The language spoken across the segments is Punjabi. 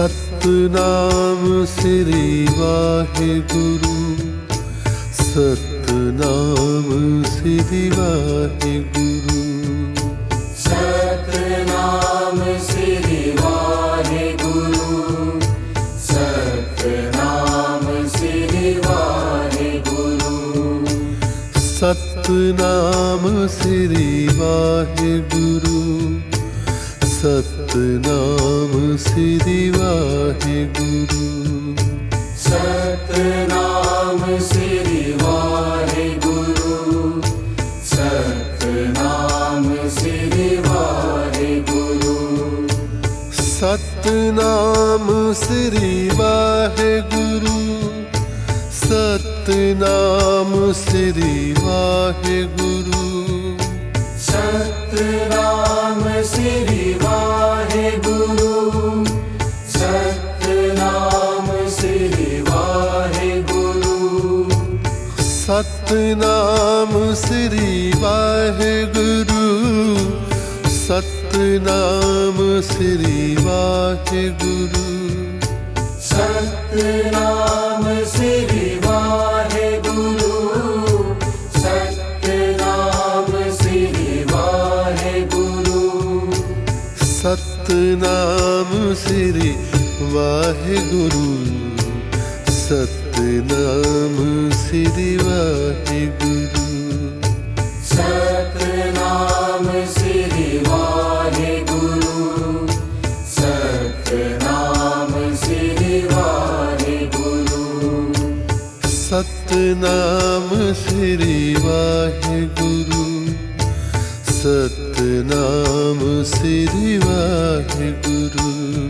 ਸਤਿਨਾਮ ਸ੍ਰੀ ਵਾਹਿਗੁਰੂ, ਸਤਿਨਾਮ ਸ੍ਰੀ ਵਾਹਿਗੁਰੂ। ਸਤਿਨਾਮ ਸ੍ਰੀ ਵਾਹਿਗੁਰੂ, ਸਤਿਨਾਮ ਸ੍ਰੀ ਵਾਹਿਗੁਰੂ। ਸਤਿਨਾਮ ਸ੍ਰੀ ਵਾਹਿਗੁਰੂ, ਸਤਿਨਾਮ ਸ੍ਰੀ ਵਾਹਿਗੁਰੂ। ਸਤਿਨਾਮ ਸ੍ਰੀ ਵਾਹਿਗੁਰੂ, ਸਤਿਨਾਮ ਸ੍ਰੀ ਵਾਹਿਗੁਰੂ। ਸਤਿਨਾਮ ਸ੍ਰੀ ਵਾਹਿਗੁਰੂ, ਸਤਿਨਾਮ ਸ੍ਰੀ ਵਾਹਿਗੁਰੂ। ਸਤਿਨਾਮ ਸ੍ਰੀ ਵਾਹਿਗੁਰੂ, ਸਤਿਨਾਮ ਸ੍ਰੀ ਵਾਹਿਗੁਰੂ। ਸਤਿਨਾਮ ਸ੍ਰੀ ਵਾਹਿਗੁਰੂ, ਸਤਿਨਾਮ ਸ੍ਰੀ ਵਾਹਿਗੁਰੂ। ਸਤਿਨਾਮ ਸ੍ਰੀ ਵਾਹਿਗੁਰੂ, ਸਤਿਨਾਮ ਸ੍ਰੀ ਵਾਹਿਗੁਰੂ। ਸਤਿਨਾਮ ਸ੍ਰੀ ਵਾਹਿਗੁਰੂ, ਸਤਿਨਾਮ ਸ੍ਰੀ ਵਾਹਿਗੁਰੂ। ਸਤਿਨਾਮ ਸ੍ਰੀ ਵਾਹਿਗੁਰੂ, ਸਤਿਨਾਮ ਸ੍ਰੀ ਵਾਹਿਗੁਰੂ। ਸਤਿਨਾਮ ਸ੍ਰੀ ਵਾਹਿਗੁਰੂ, ਸਤਿਨਾਮ ਸ੍ਰੀ ਵਾਹਿਗੁਰੂ।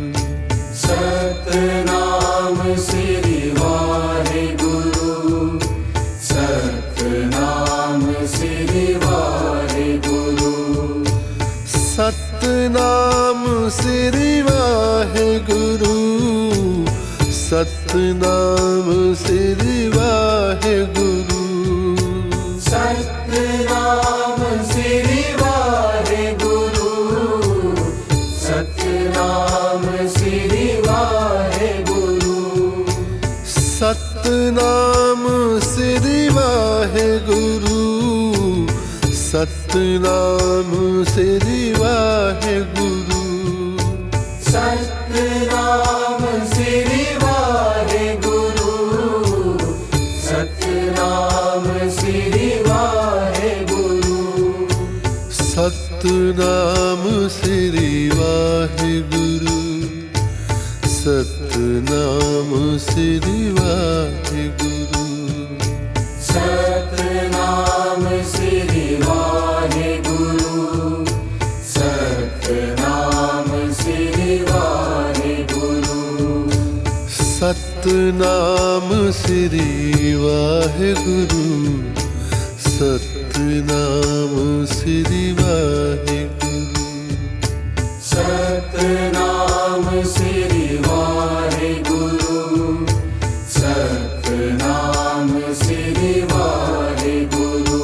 ਸਤਿਨਾਮ ਸ੍ਰੀ ਵਾਹਿਗੁਰੂ, ਸਤਿਨਾਮ ਸ੍ਰੀ ਵਾਹਿਗੁਰੂ। ਸਤਿਨਾਮ ਸ੍ਰੀ ਵਾਹਿਗੁਰੂ, ਸਤਿਨਾਮ ਸ੍ਰੀ ਵਾਹਿਗੁਰੂ। ਸਤਿਨਾਮ ਸ੍ਰੀ ਵਾਹਿਗੁਰੂ, ਸਤਿਨਾਮ ਸ੍ਰੀ ਵਾਹਿਗੁਰੂ। ਸਤਿਨਾਮ ਸ੍ਰੀ ਵਾਹਿਗੁਰੂ, ਸਤਿਨਾਮ ਸ੍ਰੀ ਵਾਹਿਗੁਰੂ। ਸਤਿਨਾਮ ਸ੍ਰੀ ਵਾਹਿਗੁਰੂ, ਸਤਿਨਾਮ ਸ੍ਰੀ ਵਾਹਿਗੁਰੂ। ਸਤਿਨਾਮ ਸ੍ਰੀ ਵਾਹਿਗੁਰੂ, ਸਤਿਨਾਮ ਸ੍ਰੀ ਵਾਹਿਗੁਰੂ। ਸਤਿਨਾਮ ਸ੍ਰੀ ਵਾਹਿਗੁਰੂ, ਸਤਿਨਾਮ ਸ੍ਰੀ ਵਾਹਿਗੁਰੂ। ਸਤਿਨਾਮ ਸ੍ਰੀ ਵਾਹਿਗੁਰੂ, ਸਤਿਨਾਮ ਸ੍ਰੀ ਵਾਹਿਗੁਰੂ। ਸਤਿਨਾਮ ਸ੍ਰੀ ਵਾਹਿਗੁਰੂ, ਸਤਿਨਾਮ ਸ੍ਰੀ ਵਾਹਿਗੁਰੂ।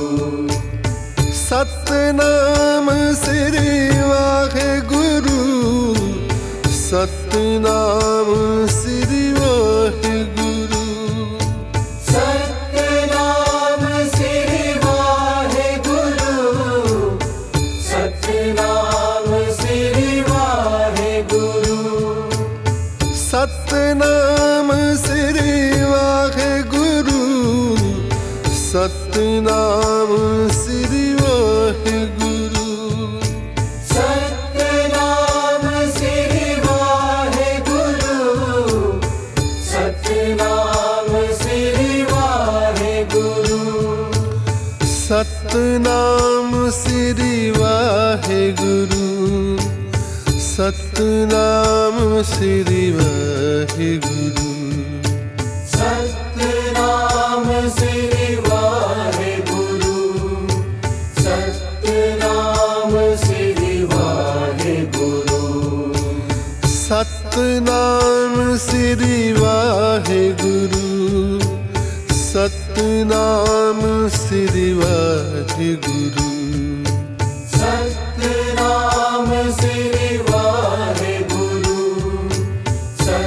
ਸਤਿਨਾਮ ਸ੍ਰੀ ਵਾਹਿਗੁਰੂ, ਸਤਿਨਾਮ ਸ੍ਰੀ ਵਾਹਿਗੁਰੂ। ਸਤਿਨਾਮ ਸ੍ਰੀ ਵਾਹਿਗੁਰੂ, ਸਤਿਨਾਮ ਸ੍ਰੀ ਵਾਹਿਗੁਰੂ। ਸਤਿਨਾਮ ਸ੍ਰੀ ਵਾਹਿਗੁਰੂ, ਸਤਿਨਾਮ ਸ੍ਰੀ ਵਾਹਿਗੁਰੂ। ਸਤਿਨਾਮ ਸ੍ਰੀ ਵਾਹਿਗੁਰੂ, ਸਤਿਨਾਮ ਸ੍ਰੀ ਵਾਹਿਗੁਰੂ। ਸਤਿਨਾਮ ਸ੍ਰੀ ਵਾਹਿਗੁਰੂ, ਸਤਿਨਾਮ ਸ੍ਰੀ ਵਾਹਿਗੁਰੂ। ਸਤਿਨਾਮ ਸ੍ਰੀ ਵਾਹਿਗੁਰੂ, ਸਤਿਨਾਮ ਸ੍ਰੀ ਵਾਹਿਗੁਰੂ। ਸਤਿਨਾਮ ਸ੍ਰੀ ਵਾਹਿਗੁਰੂ, ਸਤਿਨਾਮ ਸ੍ਰੀ ਵਾਹਿਗੁਰੂ। ਸਤਿਨਾਮ ਸ੍ਰੀ ਵਾਹਿਗੁਰੂ,